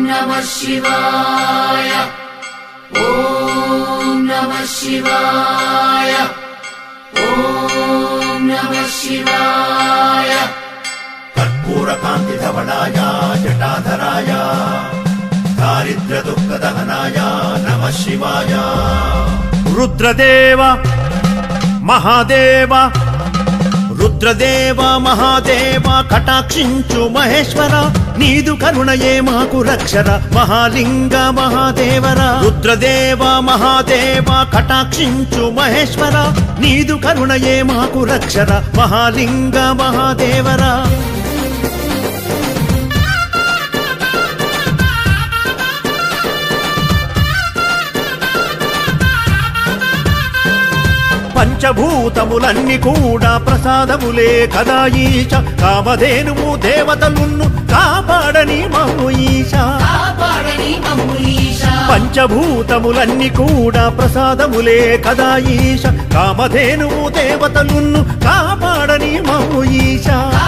नमः शिवाय ॐ नमः शिवाय ॐ नमः शिवाय कर्पूरकान्तिधवनाय जटाधराय दारिद्र्यदुःखदहनाय नमः शिवाय रुद्रदेव महादेव రుద్రదేవ మహాదేవ కటాక్షించు మహేశ్వర నీదు కరుణయే మాకు రక్షర మహాలింగ మహాదేవర రుద్రదేవ మహాదేవ కటాక్షించు మహేశ్వర నీదు కరుణయే మాకు రక్షర మహాలింగ మహాదేవర పంచభూతములన్నీ కూడా ప్రసాదములే కదా ఈశ కామధేనువు దేవతలున్ను కాపాడని మమ్ము ఈశ పంచభూతములన్నీ కూడా ప్రసాదములే కదా ఈశ కామధేనువు దేవతలున్ను కాపాడని మమ్ము ఈశ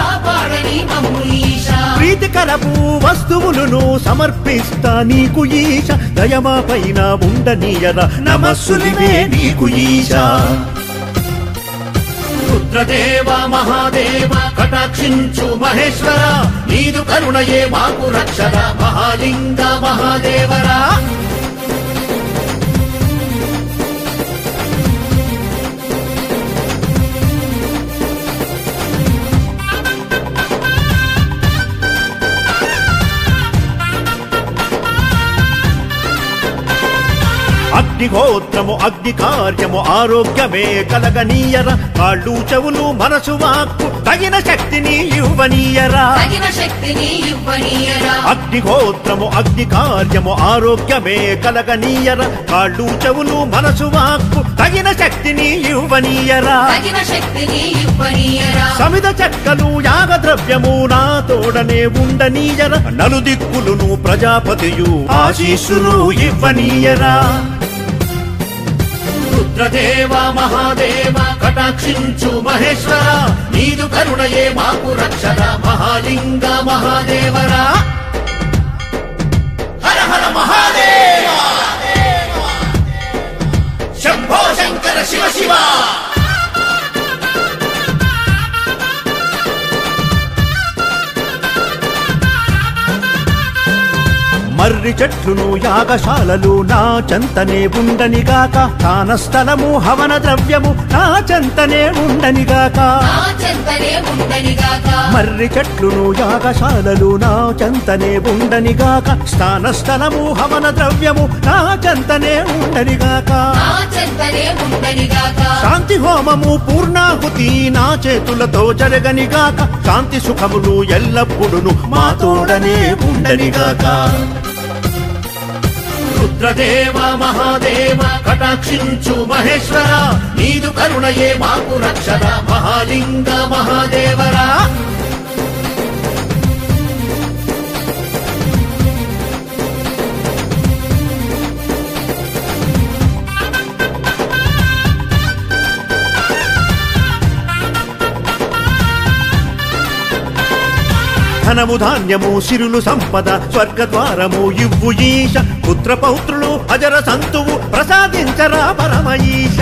ప్రీతికరపు వస్తువులను సమర్పిస్తా నీకు ఈశ దయమా పైన ఉండనీయర నమస్సులివే నీకు ఈశ రుద్రదేవ మహాదేవ కటాక్షించు మహేశ్వర నీదు కరుణయే మాకు రక్షర మహాలింగ మహాదేవరా అగ్నిహోత్రము అగ్ని కార్యము ఆరోగ్యమే కలగనీయర కాళ్ళు చెవులు మనసు వాక్కు తగిన శక్తిని ఇవ్వనీయరా అగ్నిహోత్రము అగ్ని కార్యము ఆరోగ్యమే కలగనీయర కాళ్ళు చెవులు మనసు వాక్కు తగిన శక్తిని ఇవ్వనీయరా సమిద చెక్కలు యాగ ద్రవ్యము నా తోడనే ఉండనీయర నలుదిక్కులును ప్రజాపతియు ఆశీస్సులు ఇవ్వనీయరా రుద్రదేవ మహాదేవ కటాక్షించు మహేశ్వర నీదు కరుణయే మాకు రక్షర మహాలింగ మహాదేవరా హర హర మహాదేవ శంభో శంకర శివ శివ మర్రి చెట్లును యాగశాలలు నా చెంతనే ఉండనిగాక స్థానస్థలము హవన ద్రవ్యము నా చెంతనే ఉండనిగాక మర్రి చెట్లును యాగశాలలు నా చెంతనే ఉండనిగాక స్థానస్థలము హవన ద్రవ్యము నా చెంతనే ఉండనిగాక శాంతి హోమము పూర్ణాహుతి నా చేతులతో జరగనిగాక శాంతి సుఖములు ఎల్లప్పుడును మా తోడనే ఉండనిగాక రుద్రదేవ మహాదేవ కటాక్షించు మహేశ్వర నీదు కరుణయే మాకు రక్షర మహాలింగ మహాదేవరా ధనము ధాన్యము సిరులు సంపద స్వర్గద్వారము ఇవ్వు ఈశ పుత్ర పౌత్రులు అజర సంతువు ప్రసాదించరా పరమఈశ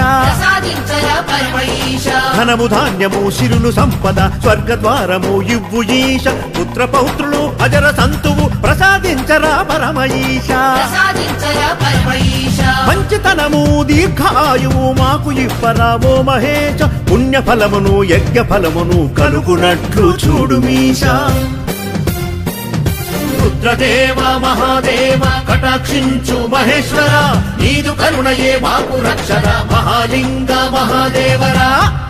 ధనము ధాన్యము సిరులు సంపద స్వర్గద్వారము ఇవ్వు ఈశ పుత్ర పౌత్రులు అజర సంతువు ప్రసాదించరా పరమఈశ మంచితనము దీర్ఘాయువు మాకు ఇవ్వరా ఓ మహేశ పుణ్యఫలమును యజ్ఞఫలమును కలుగునట్లు చూడు మీశ రుద్రదేవ మహాదేవ కటాక్షించు మహేశ్వర నీదు కరుణయే మాకు రక్షర మహాలింగ మహాదేవరా